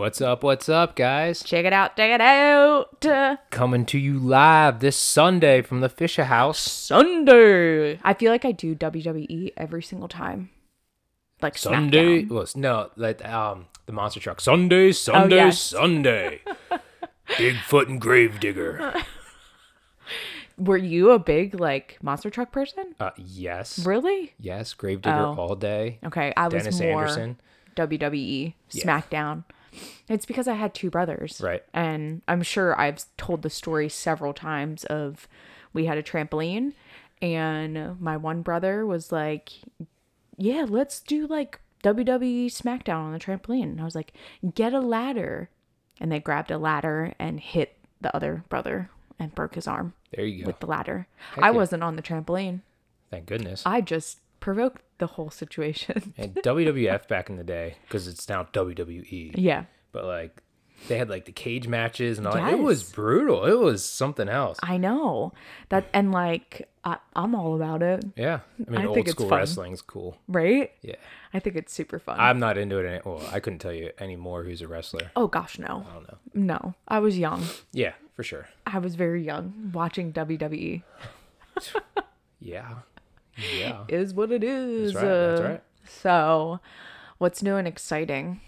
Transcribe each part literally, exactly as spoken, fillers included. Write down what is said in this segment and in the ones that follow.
What's up, what's up, guys? Check it out, check it out. Coming to you live this Sunday from the Fisher House. Sunday. I feel like I do W W E every single time. Like Sunday? SmackDown. Well, no, like um, the monster truck. Sunday, Sunday, Oh, yes. Sunday. Bigfoot and Gravedigger. Were you a big, like, monster truck person? Uh, yes. Really? Yes, Gravedigger Oh. all day. Okay, I was Dennis more Anderson. W W E, Yeah. SmackDown. It's because I had two brothers. Right. And I'm sure I've told the story several times of we had a trampoline and my one brother was like, yeah, let's do like W W E SmackDown on the trampoline. And I was like, get a ladder. And they grabbed a ladder and hit the other brother and broke his arm There you go. with the ladder. Heck I yeah. wasn't on the trampoline. Thank goodness. I just provoked the whole situation. And W W F back in the day, because it's now W W E. Yeah. But like, they had like the cage matches and all that. It Yes. was brutal. It was something else. I know that, and like I, I'm all about it, Yeah. I mean, I old think it's school fun. wrestling's cool. right? Yeah. I think it's super fun. I'm not into it. Any- well, I couldn't tell you anymore who's a wrestler. oh gosh, no, I don't know. no. I was young. Yeah, for sure. I was very young watching W W E. Yeah. Yeah. Is what it is. That's right. That's Uh, right. So, what's new and exciting?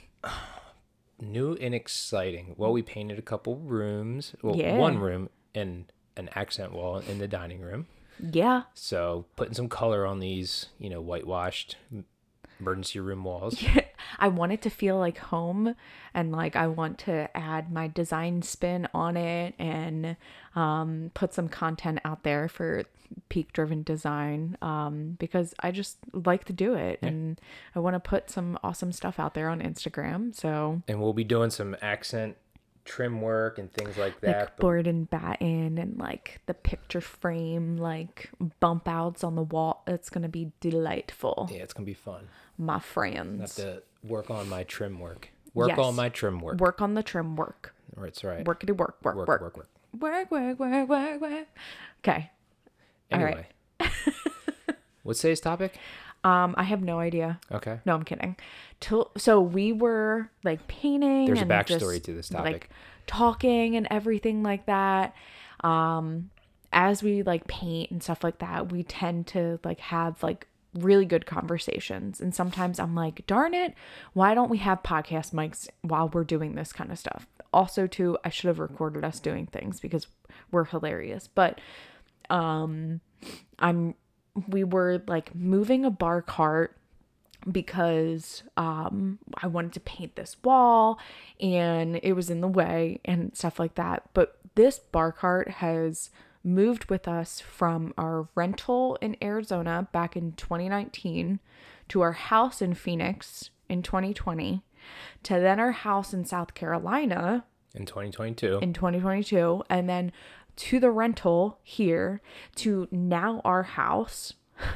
New and exciting. Well, we painted a couple rooms. Well, Yeah. one room and an accent wall in the dining room. Yeah, So putting some color on these, you know, whitewashed emergency room walls. I want it to feel like home, and like I want to add my design spin on it, and um, put some content out there for Peak Driven Design, um, because I just like to do it, and I want to put some awesome stuff out there on Instagram. So And we'll be doing some accent trim work and things like that. like but- board and batten and like the picture frame, like bump outs on the wall. It's gonna be delightful, yeah, it's going to be fun. my I have friends. to work on my trim work. Work Yes. on my trim work. Work on the trim work. That's right. Workity work, work, work, work, work, work. work, work, work, work, work. Okay. All Anyway. right. What's today's topic? Um, I have no idea. Okay. No, I'm kidding. Till, so we were like painting. There's a and backstory just, to this topic. Like talking and everything like that. Um, as we like paint and stuff like that, we tend to like have like really good conversations. And sometimes I'm like, darn it, why don't we have podcast mics while we're doing this kind of stuff? Also, too, I should have recorded us doing things because we're hilarious. But um, I'm we were like moving a bar cart because um I wanted to paint this wall and it was in the way and stuff like that. But this bar cart has moved with us from our rental in Arizona back in twenty nineteen to our house in Phoenix in twenty twenty to then our house in South Carolina In twenty twenty-two. in twenty twenty-two, and then to the rental here to now our house.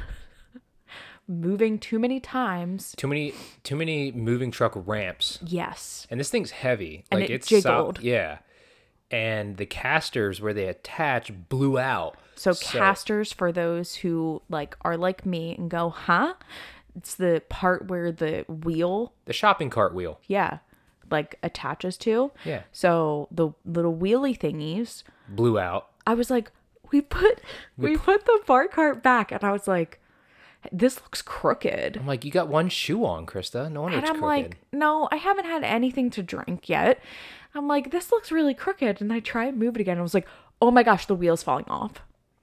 Moving too many times. Too many too many moving truck ramps. Yes. And this thing's heavy. And like it it's jiggled. sol- yeah. And the casters where they attach blew out. So casters, for those who like are like me and go, huh? It's the part where the wheel, The shopping cart wheel. yeah, like attaches to. Yeah. So the little wheelie thingies, Blew out. I was like, we put we put the bar cart back, and I was like, this looks crooked. I'm like, you got one shoe on, Krista. No wonder And it's I'm crooked. like, no, I haven't had anything to drink yet. I'm like, this looks really crooked. And I try and move it again. I was like, oh my gosh, the wheel's falling off.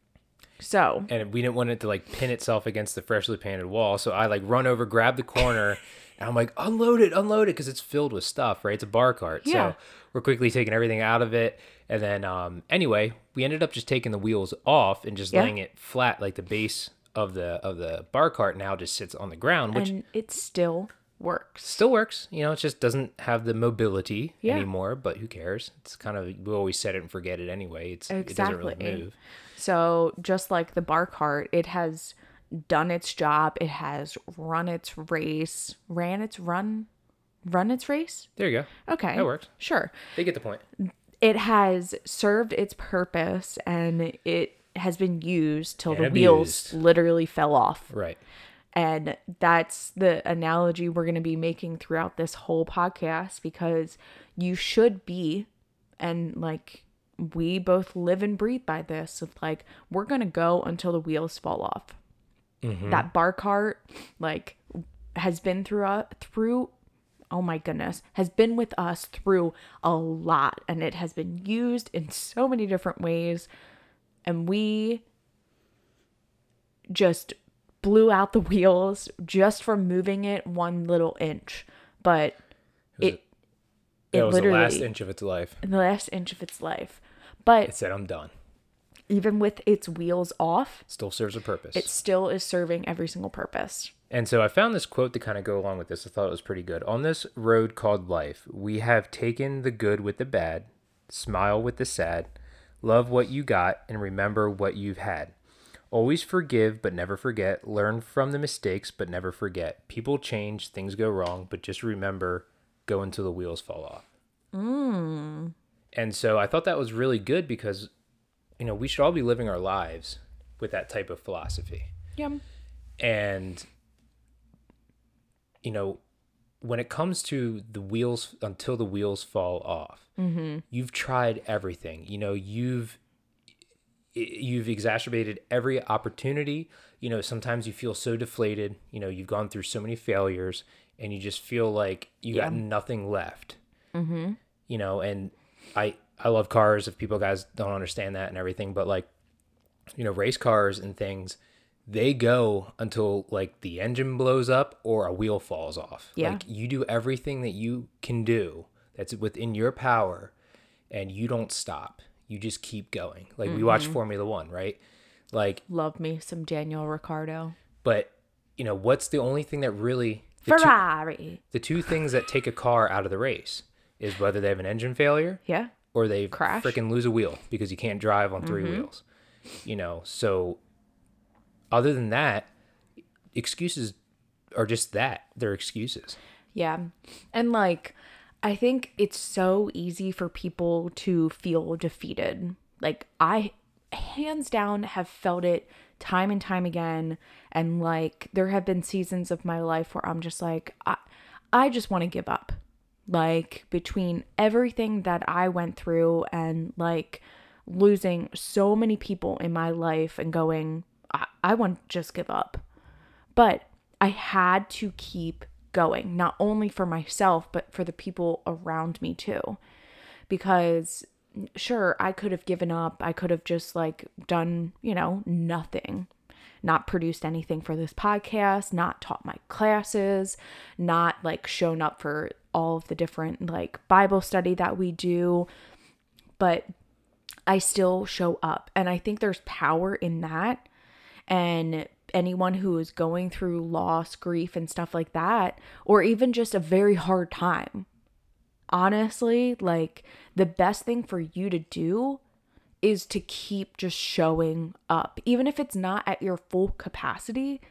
So And we didn't want it to like pin itself against the freshly painted wall. So I like run over, grab the corner, and I'm like, unload it, unload it, because it's filled with stuff, right? It's a bar cart. Yeah. So we're quickly taking everything out of it. And then um, anyway, we ended up just taking the wheels off and just Yeah. laying it flat, like the base of the of the bar cart now just sits on the ground, which and it still works. still works. You know, it just doesn't have the mobility Yeah. anymore, but who cares? It's kind of, we always set it and forget it anyway. It's It doesn't really Exactly. move. So just like the bar cart, it has done its job. It has run its race, ran its run, run its race. There you go. Okay. That works. Sure. They get the point. It has served its purpose, and it has been used till the And wheels abused. literally fell off. Right. And that's the analogy we're going to be making throughout this whole podcast, because you should be, and like we both live and breathe by this, of like, we're going to go until the wheels fall off. Mm-hmm. That bar cart, like, has been through, uh, through, oh my goodness, has been with us through a lot, and it has been used in so many different ways. And we just blew out the wheels just from moving it one little inch. But it, it, it was literally, the last inch of its life. The last inch of its life. But it said, I'm done. Even with its wheels off, still serves a purpose. It still is serving every single purpose. And so I found this quote to kind of go along with this. I thought it was pretty good. On this road called life, we have taken the good with the bad, smile with the sad, love what you got, and remember what you've had. Always forgive, but never forget. Learn from the mistakes, but never forget. People change, things go wrong, but just remember, go until the wheels fall off. Mm. And so I thought that was really good because, you know, we should all be living our lives with that type of philosophy. Yeah. And, you know, when it comes to the wheels, until the wheels fall off, mm-hmm. you've tried everything. You know, you've you've exacerbated every opportunity. You know, sometimes you feel so deflated. You know, you've gone through so many failures, and you just feel like you yeah. got nothing left. Mm-hmm. You know, and I I love cars. If people guys don't understand that and everything, but like, you know, race cars and things, they go until like the engine blows up or a wheel falls off. Yeah. Like you do everything that you can do that's within your power, and you don't stop. You just keep going. Like mm-hmm. we watch Formula One, right? Like love me some Daniel Ricciardo. But you know, what's the only thing that really the Ferrari? Two, the two things that take a car out of the race is whether they have an engine failure, yeah, or they crash, freaking lose a wheel because you can't drive on three mm-hmm. wheels. You know, so other than that, excuses are just that. They're excuses. Yeah. And like, I think it's so easy for people to feel defeated. Like I hands down have felt it time and time again. And like, there have been seasons of my life where I'm just like, I, I just want to give up. Like between everything that I went through and like losing so many people in my life and going, I, I want to just give up. But I had to keep going, not only for myself, but for the people around me too. Because sure, I could have given up. I could have just like done, you know, nothing, not produced anything for this podcast, not taught my classes, not like shown up for all of the different like Bible study that we do. But I still show up. And I think there's power in that. And anyone who is going through loss, grief, and stuff like that, or even just a very hard time, honestly, like the best thing for you to do is to keep just showing up. Even if it's not at your full capacity,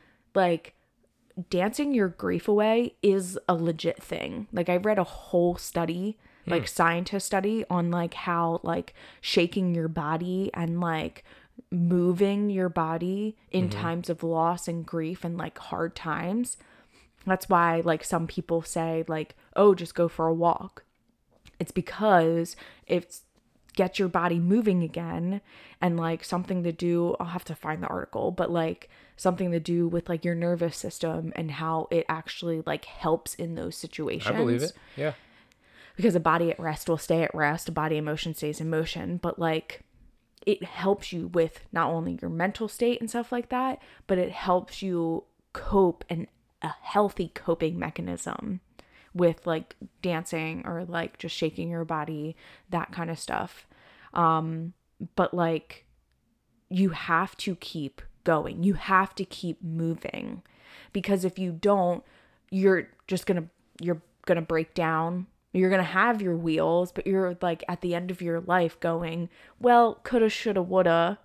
like dancing your grief away is a legit thing. Like I read a whole study, like mm. scientist study on like how like shaking your body and like moving your body in mm-hmm. times of loss and grief and like hard times. That's why like some people say like, oh, just go for a walk. It's because it gets your body moving again, and like something to do, I'll have to find the article, but like something to do with like your nervous system and how it actually like helps in those situations. I believe it. Yeah. Because a body at rest will stay at rest. A body in motion stays in motion. But like, it helps you with not only your mental state and stuff like that, but it helps you cope, and a healthy coping mechanism with like dancing or like just shaking your body, that kind of stuff. Um, but like, you have to keep going. You have to keep moving, because if you don't, you're just gonna, you're gonna break down. You're going to have your wheels, but you're like at the end of your life going, well, coulda, shoulda, woulda.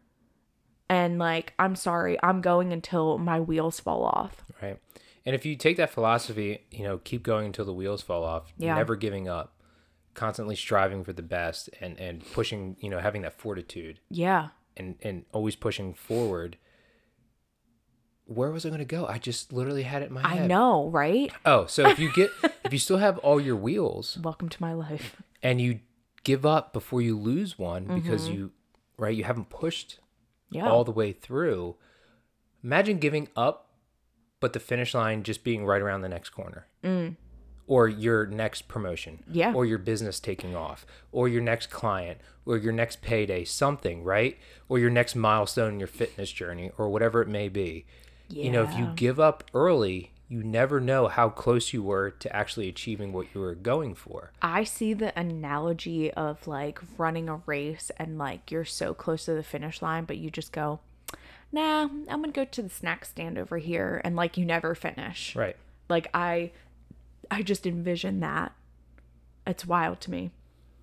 And like, I'm sorry, I'm going until my wheels fall off. Right. And if you take that philosophy, you know, keep going until the wheels fall off, yeah. never giving up, constantly striving for the best, and, and pushing, you know, having that fortitude. Yeah. And, and always pushing forward. where was I going to go? I just literally had it in my I head. know, right? Oh, so if you get, if you still have all your wheels Welcome to my life. and you give up before you lose one because you, right, you haven't pushed Yeah. all the way through. Imagine giving up, but the finish line just being right around the next corner. Mm. Or your next promotion. Yeah. Or your business taking off. Or your next client. Or your next payday. Something, right? Or your next milestone in your fitness journey. Or whatever it may be. Yeah. You know, if you give up early, you never know how close you were to actually achieving what you were going for. I see the analogy of like running a race and like you're so close to the finish line, but you just go, nah, I'm going to go to the snack stand over here. And like you never finish. Right. Like I, I just envision that. It's wild to me.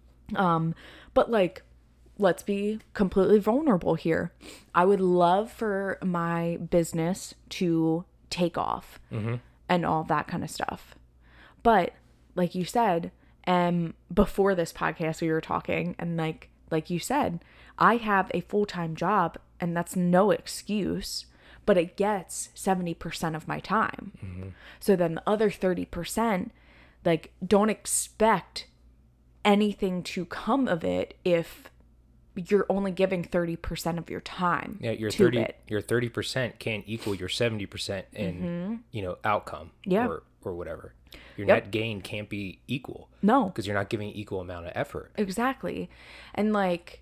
Um, but like, let's be completely vulnerable here. I would love for my business to take off Mm-hmm. and all that kind of stuff. But like you said, um, before this podcast we were talking, and like like you said, I have a full-time job, and that's no excuse, but it gets seventy percent of my time. Mm-hmm. So then the other thirty percent, like, don't expect anything to come of it if you're only giving thirty percent of your time. Yeah, your to thirty it. your thirty percent can't equal your seventy percent in, Mm-hmm. you know, outcome Yeah. or or whatever. Your Yep. net gain can't be equal No. because you're not giving equal amount of effort. Exactly. And like,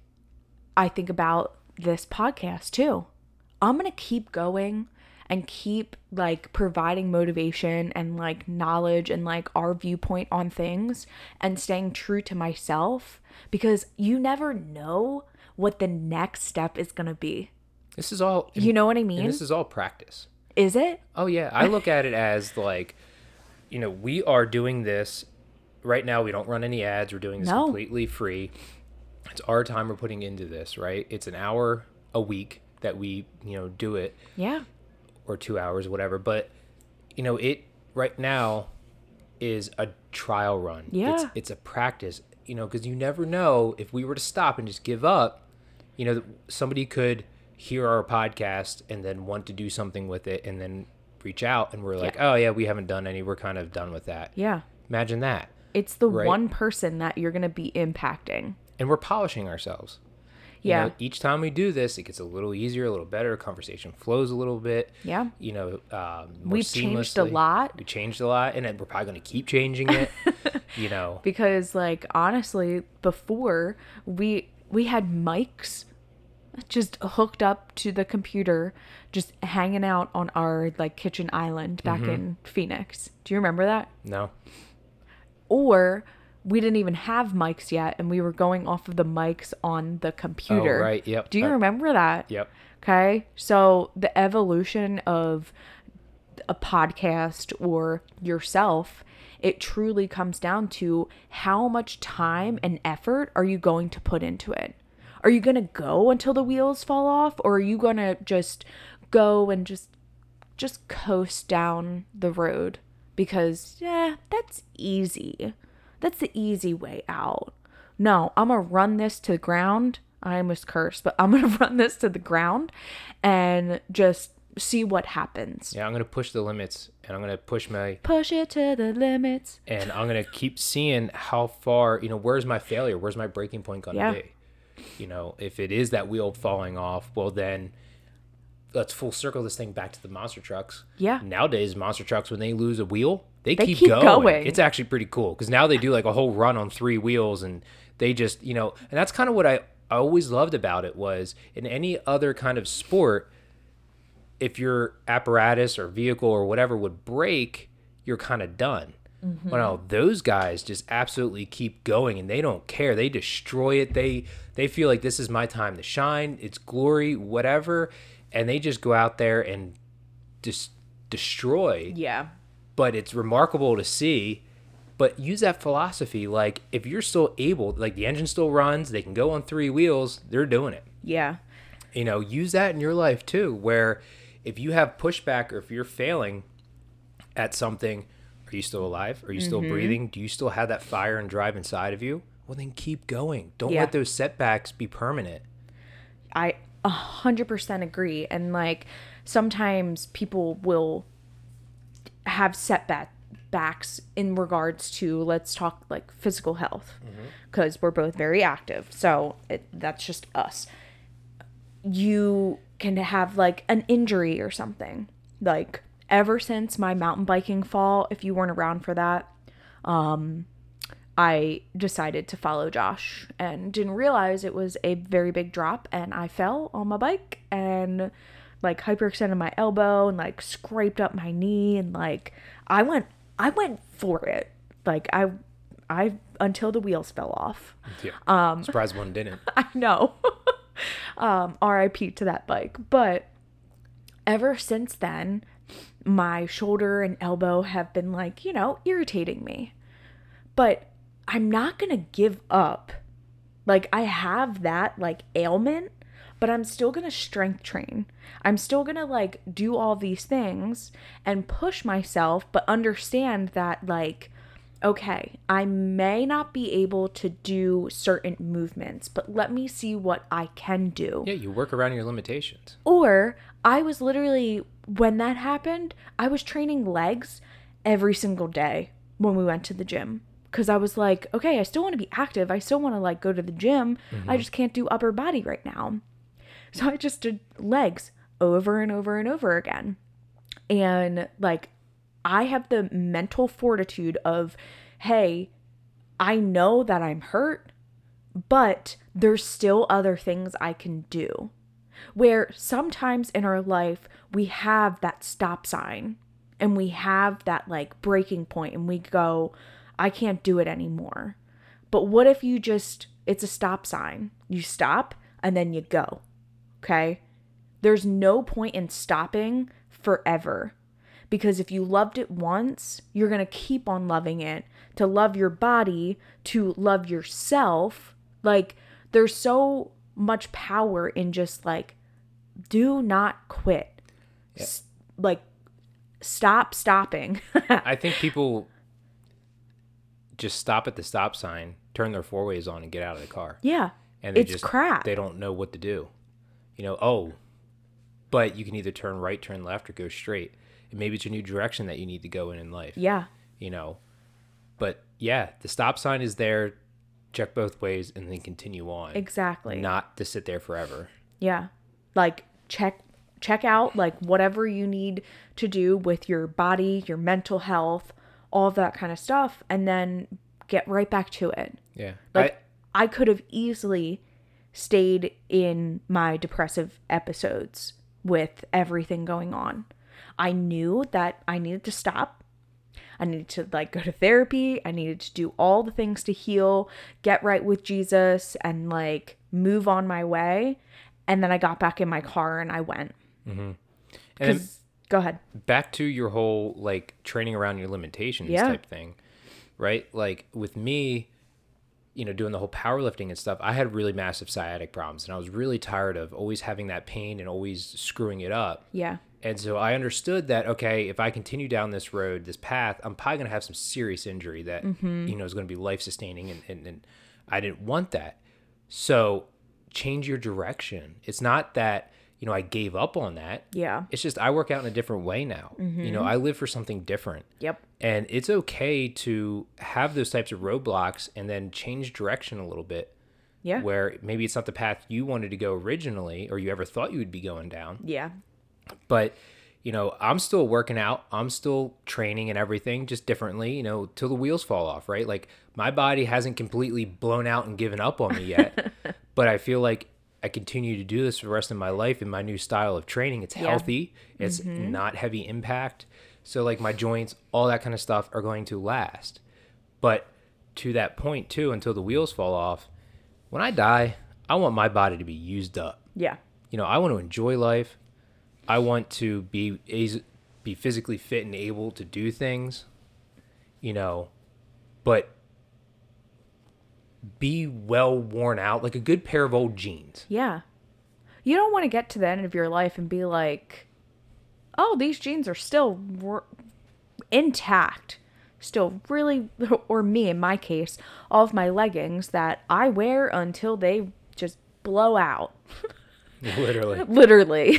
I think about this podcast too. I'm going to keep going and keep like providing motivation and like knowledge and like our viewpoint on things and staying true to myself, because you never know what the next step is going to be. This is all You know what I mean? And this is all practice. Is it? Oh yeah, I look at it as like, you know, we are doing this right now. We don't run any ads. We're doing this No. completely free. It's our time we're putting into this, right? It's an hour a week that we, you know, do it, Yeah. or two hours, whatever. But, you know, it right now is a trial run. Yeah. It's, it's a practice, you know, because you never know if we were to stop and just give up, you know, somebody could hear our podcast and then want to do something with it and then reach out and we're like, Yeah. oh yeah, we haven't done any. We're kind of done with that. Yeah. Imagine that. It's the Right. one person that you're going to be impacting. And we're polishing ourselves. You Yeah. know, each time we do this, it gets a little easier, a little better. Conversation flows a little bit. Yeah. You know, um, more We've changed a seamlessly. lot. We changed a lot, and then we're probably going to keep changing it. You know, Because like honestly, before we we had mics just hooked up to the computer, just hanging out on our like kitchen island back Mm-hmm. in Phoenix. Do you remember that? no. Or we didn't even have mics yet and we were going off of the mics on the computer. Oh, right. Yep. Do you Uh, remember that? Yep. Okay. So the evolution of a podcast or yourself, it truly comes down to how much time and effort are you going to put into it? Are you going to go until the wheels fall off, or are you going to just go and just just coast down the road because yeah, that's easy. That's the easy way out. No, I'm going to run this to the ground. I almost cursed, but I'm going to run this to the ground and just see what happens. Yeah, I'm going to push the limits, and I'm going to push my, Push it to the limits. and I'm going to keep seeing how far, you know, where's my failure? Where's my breaking point going to Yeah. be? You know, if it is that wheel falling off, well, then let's full circle this thing back to the monster trucks. Yeah. Nowadays, monster trucks, when they lose a wheel, they, They keep, keep going. going. It's actually pretty cool because now they do like a whole run on three wheels, and they just, you know, and that's kind of what I, I always loved about it was in any other kind of sport, if your apparatus or vehicle or whatever would break, you're kind of done. Mm-hmm. Well, no, those guys just absolutely keep going and they don't care. They destroy it. They they feel like this is my time to shine. It's glory, whatever, and they just go out there and just destroy. Yeah. But it's remarkable to see. But use that philosophy. Like if you're still able, like the engine still runs, they can go on three wheels. They're doing it. Yeah. You know, use that in your life too, where if you have pushback or if you're failing at something, are you still alive? Are you still Mm-hmm. breathing? Do you still have that fire and drive inside of you? Well, then keep going. Don't Yeah. let those setbacks be permanent. I a hundred percent agree. And like sometimes people will have setbacks in regards to, let's talk like physical health, because mm-hmm. we're both very active. So it, that's just us. You can have like an injury or something. Like ever since my mountain biking fall, if you weren't around for that, um, I decided to follow Josh and didn't realize it was a very big drop, and I fell on my bike and like hyperextended my elbow and like scraped up my knee, and like I went I went for it. Like I I until the wheels fell off. Yeah. Um surprised one didn't. I know. um R I P to that bike. But ever since then, my shoulder and elbow have been like, you know, irritating me. But I'm not going to give up. Like, I have that, like, ailment, but I'm still going to strength train. I'm still going to, like, do all these things and push myself, but understand that, like, okay, I may not be able to do certain movements, but let me see what I can do. Yeah, you work around your limitations. Or I was literally, when that happened, I was training legs every single day when we went to the gym. Because I was like, okay, I still want to be active. I still want to like go to the gym. Mm-hmm. I just can't do upper body right now. So I just did legs over and over and over again. And like, I have the mental fortitude of, hey, I know that I'm hurt, but there's still other things I can do. Where sometimes in our life, we have that stop sign and we have that like breaking point and we go, I can't do it anymore. But what if you just, it's a stop sign. You stop and then you go. Okay? There's no point in stopping forever. Because if you loved it once, you're going to keep on loving it. To love your body, to love yourself. Like, there's so much power in just like, do not quit. Yeah. S- like, stop stopping. I think people just stop at the stop sign, turn their four ways on, and get out of the car. Yeah. And they it's just, crap. They don't know what to do. You know, oh, but you can either turn right, turn left, or go straight. And maybe it's a new direction that you need to go in in life. Yeah. You know, but yeah, the stop sign is there. Check both ways and then continue on. Exactly. Not to sit there forever. Yeah. Like, check check out, like, whatever you need to do with your body, your mental health, all of that kind of stuff, and then get right back to it. Yeah. Like, I, I could have easily stayed in my depressive episodes with everything going on. I knew that I needed to stop. I needed to, like, go to therapy. I needed to do all the things to heal, get right with Jesus, and, like, move on my way. And then I got back in my car and I went. Mm-hmm. And then, go ahead. Back to your whole, like, training around your limitations yeah. type thing, right? Like, with me, you know, doing the whole powerlifting and stuff, I had really massive sciatic problems. And I was really tired of always having that pain and always screwing it up. Yeah. And so I understood that, okay, if I continue down this road, this path, I'm probably going to have some serious injury that, mm-hmm. you know, is going to be life-sustaining. And, and, and I didn't want that. So change your direction. It's not that, you know, I gave up on that. Yeah. It's just I work out in a different way now. Mm-hmm. You know, I live for something different. Yep. And it's okay to have those types of roadblocks and then change direction a little bit. Yeah. Where maybe it's not the path you wanted to go originally or you ever thought you would be going down. Yeah. But, you know, I'm still working out. I'm still training and everything just differently, you know, till the wheels fall off, right? Like my body hasn't completely blown out and given up on me yet. But I feel like I continue to do this for the rest of my life in my new style of training. It's healthy. Yeah. It's mm-hmm. not heavy impact. So like my joints, all that kind of stuff are going to last. But to that point too, until the wheels fall off, when I die, I want my body to be used up. Yeah. You know, I want to enjoy life. I want to be be physically fit and able to do things, you know, but be well worn out, like a good pair of old jeans. Yeah. You don't want to get to the end of your life and be like, oh, these jeans are still r- intact. Still really, or me in my case, all of my leggings that I wear until they just blow out. Literally. Literally.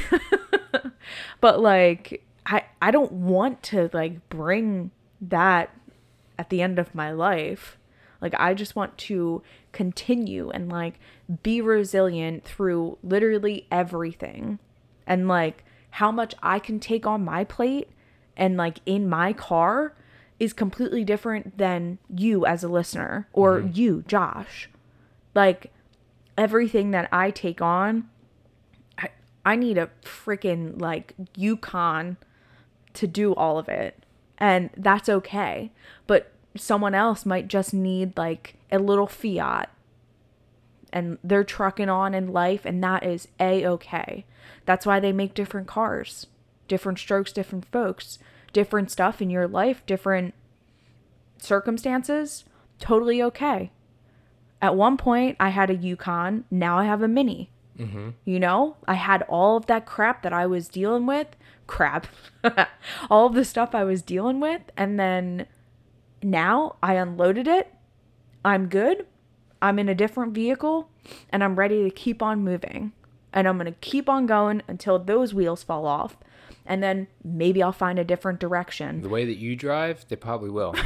But like I I don't want to like bring that at the end of my life. Like I just want to continue and like be resilient through literally everything. And like how much I can take on my plate and like in my car is completely different than you as a listener or mm-hmm. you, Josh. Like everything that I take on, I, I need a freaking like Yukon to do all of it. And that's okay. But someone else might just need like a little Fiat and they're trucking on in life, and that is a-okay. That's why they make different cars, different strokes, different folks, different stuff in your life, different circumstances. Totally okay. At one point, I had a Yukon. Now I have a Mini. Mm-hmm. You know, I had all of that crap that I was dealing with. Crap. All of the stuff I was dealing with. And then now I unloaded it. I'm good. I'm in a different vehicle. And I'm ready to keep on moving. And I'm going to keep on going until those wheels fall off. And then maybe I'll find a different direction. The way that you drive, they probably will.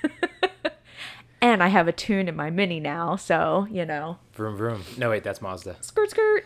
And I have a tune in my Mini now, so, you know. Vroom, vroom. No, wait, that's Mazda. Skirt, skirt.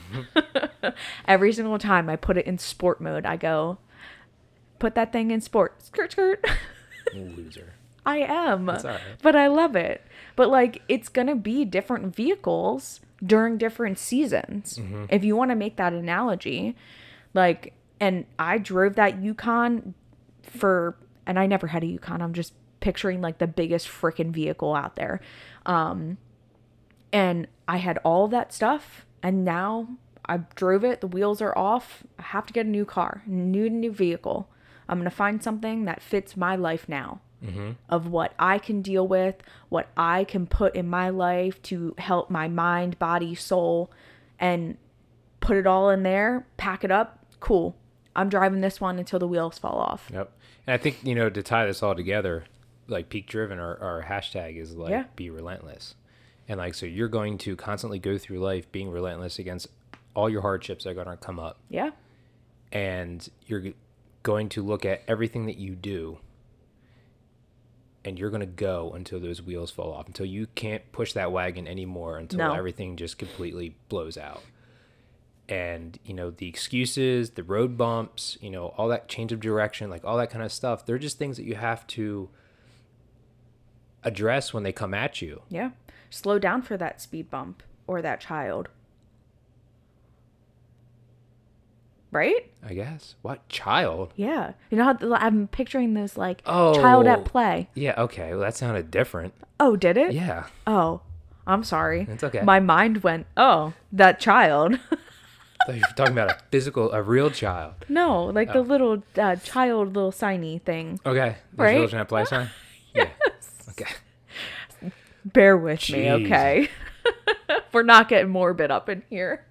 Every single time I put it in sport mode, I go, put that thing in sport. Skirt, skirt. Loser. I am. That's all right. But I love it. But, like, it's going to be different vehicles during different seasons. Mm-hmm. If you want to make that analogy. Like, and I drove that Yukon for, and I never had a Yukon. I'm just picturing like the biggest freaking vehicle out there. Um, and I had all of that stuff, and now I drove it. The wheels are off. I have to get a new car, new, new vehicle. I'm going to find something that fits my life now. Mm-hmm. Of what I can deal with, what I can put in my life to help my mind, body, soul, and put it all in there, pack it up. Cool. I'm driving this one until the wheels fall off. Yep. And I think, you know, to tie this all together, like Peak Driven, our, our hashtag is like, yeah. Be relentless. And like, so you're going to constantly go through life being relentless against all your hardships that are going to come up. Yeah. And you're going to look at everything that you do, and you're going to go until those wheels fall off, until you can't push that wagon anymore, until no. everything just completely blows out. And, you know, the excuses, the road bumps, you know, all that change of direction, like all that kind of stuff, they're just things that you have to address when they come at you. Yeah. Slow down for that speed bump or that child. Right? I guess. What? Child? Yeah. You know how I'm picturing this like oh, child at play. Yeah, okay. Well, that sounded different. Oh, did it? Yeah. Oh, I'm sorry. It's okay. My mind went, oh, that child. So you're talking about a physical, a real child. No, like oh. the little uh, child, little signy thing. Okay. The right? children at play sign? Yes. Yeah. Okay. Bear with Jeez. me, okay? We're not getting morbid up in here.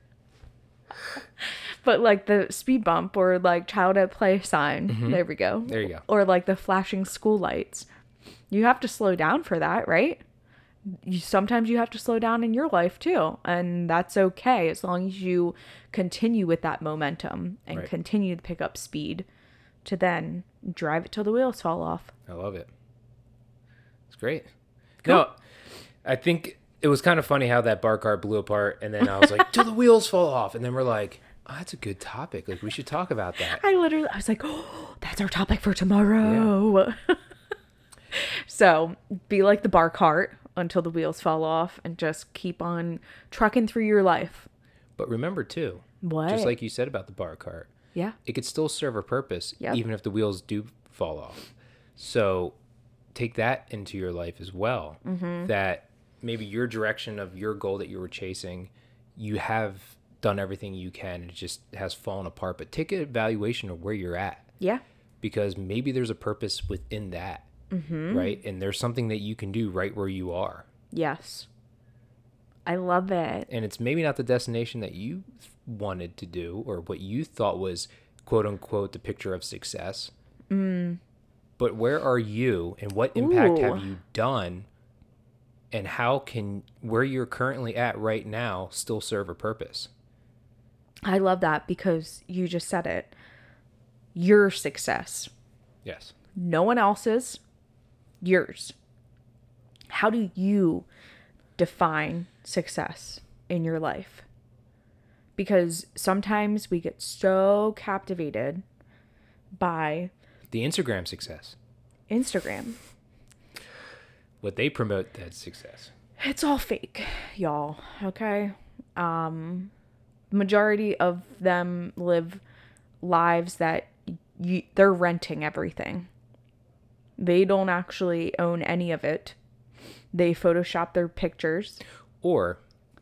But like the speed bump or like child at play sign. Mm-hmm. There we go. There you go. Or like the flashing school lights. You have to slow down for that, right? You, sometimes you have to slow down in your life too. And that's okay as long as you continue with that momentum and right. continue to pick up speed to then drive it till the wheels fall off. I love it. It's great. Cool. No, I think it was kind of funny how that bar cart blew apart. And then I was like, till the wheels fall off. And then we're like, oh, that's a good topic. Like, we should talk about that. I literally, I was like, oh, that's our topic for tomorrow. Yeah. So be like the bar cart until the wheels fall off and just keep on trucking through your life. But remember too, what? Just like you said about the bar cart, yeah, it could still serve a purpose, yep. even if the wheels do fall off. So take that into your life as well. Mm-hmm. That maybe your direction of your goal that you were chasing, you have done everything you can, and it just has fallen apart. But take an evaluation of where you're at. Yeah. Because maybe there's a purpose within that. Mm-hmm. Right? And there's something that you can do right where you are. Yes. I love it. And it's maybe not the destination that you wanted to do or what you thought was, quote unquote, the picture of success. Mm. But where are you and what impact Ooh. Have you done? And how can where you're currently at right now still serve a purpose? I love that because you just said it. Your success. Yes. No one else's. Yours. How do you define success in your life? Because sometimes we get so captivated by the Instagram success. Instagram. What they promote, that's success. It's all fake, y'all. Okay? Um, majority of them live lives that you, they're renting everything. They don't actually own any of it. They Photoshop their pictures. Or,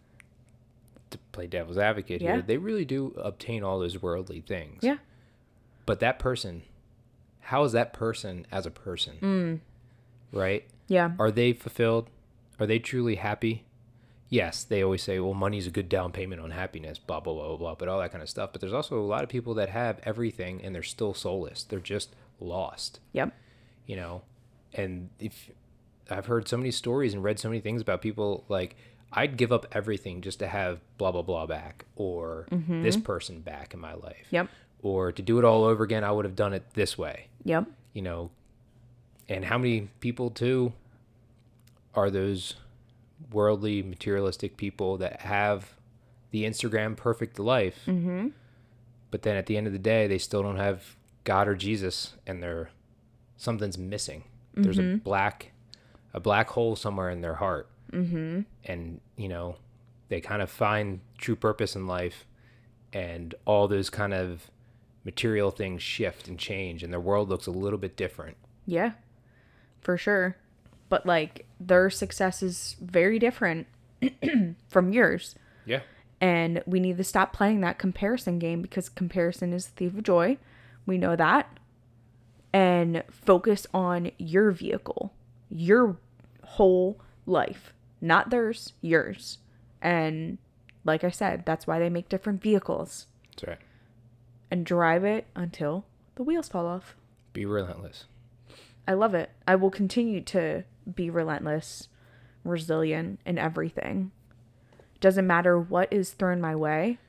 to play devil's advocate Yeah. here, they really do obtain all those worldly things. Yeah. But that person, how is that person as a person? Mm. Right? Yeah. Are they fulfilled? Are they truly happy? Yes, they always say, well, money's a good down payment on happiness, blah, blah, blah, blah, but all that kind of stuff. But there's also a lot of people that have everything and they're still soulless. They're just lost. Yep. You know? And if I've heard so many stories and read so many things about people like, I'd give up everything just to have blah, blah, blah back, or Mm-hmm. this person back in my life. Yep. Or to do it all over again, I would have done it this way. Yep. You know? And how many people, too, are those worldly, materialistic people that have the Instagram perfect life, Mm-hmm. but then at the end of the day, they still don't have God or Jesus, and they're something's missing. Mm-hmm. There's a black, a black hole somewhere in their heart, Mm-hmm. and you know, they kind of find true purpose in life, and all those kind of material things shift and change, and their world looks a little bit different. Yeah, for sure. But like their success is very different from yours. Yeah. And we need to stop playing that comparison game because comparison is the thief of joy. We know that. And focus on your vehicle, your whole life, not theirs, yours. And like I said, that's why they make different vehicles. That's right. And drive it until the wheels fall off. Be relentless. I love it. I will continue to be relentless, resilient in everything. Doesn't matter what is thrown my way.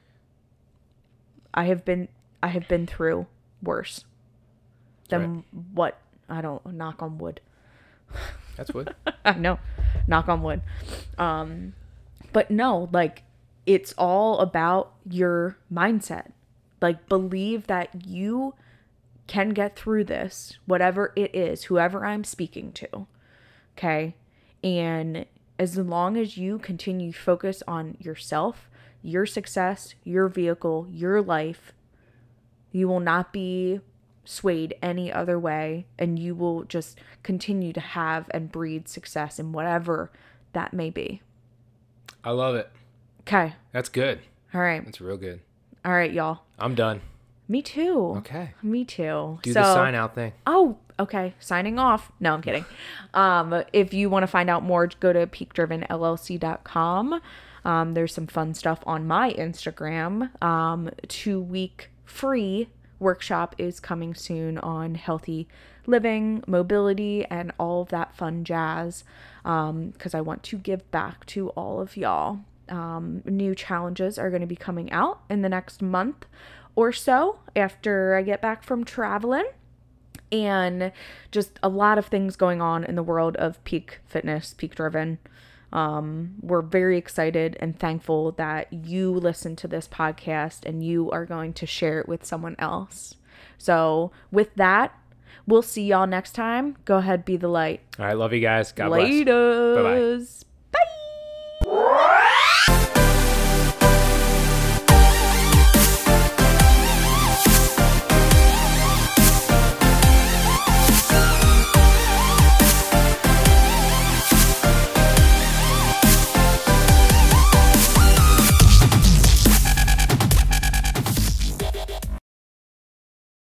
I have been I have been through worse than right. what I don't knock on wood. That's what. I know. Knock on wood. Um but no, like it's all about your mindset. Like believe that you can get through this, whatever it is, whoever I'm speaking to. Okay? And as long as you continue to focus on yourself, your success, your vehicle, your life, you will not be swayed any other way, and you will just continue to have and breed success in whatever that may be. I love it. Okay. That's good. All right. That's real good. All right, y'all. I'm done. Me too. Okay. Me too. Do so, the sign out thing. Oh, okay. Signing off. No, I'm kidding. Um, if you want to find out more, go to peak driven L L C dot com. Um, there's some fun stuff on my Instagram. Um, two week free workshop is coming soon on healthy living, mobility, and all of that fun jazz. Um, because I want to give back to all of y'all. Um, new challenges are going to be coming out in the next month or so after I get back from traveling, and just a lot of things going on in the world of peak fitness, peak driven. Um, we're very excited and thankful that you listen to this podcast and you are going to share it with someone else. So with that, we'll see y'all next time. Go ahead, be the light. All right. Love you guys. God bless. Laters. Bye-bye.